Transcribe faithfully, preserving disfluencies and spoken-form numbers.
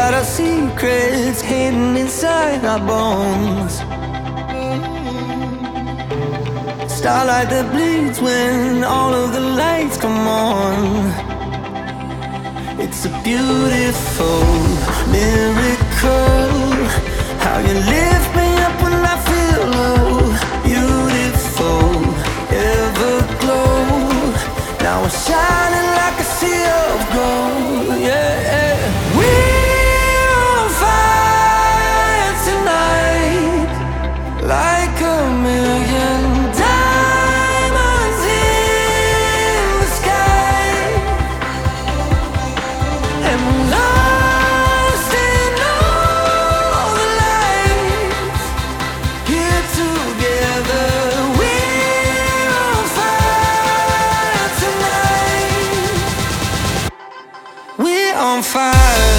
got our secrets hidden inside our bones. Starlight that bleeds when all of the lights come on. It's a beautiful miracle, how you lift me up when I feel low. Beautiful, everglow, now we're shining like a sea of gold. Yeah, we're on fire tonight, like a million diamonds in the sky, and we're lost in all the lights here together. We're on fire tonight. We're on fire.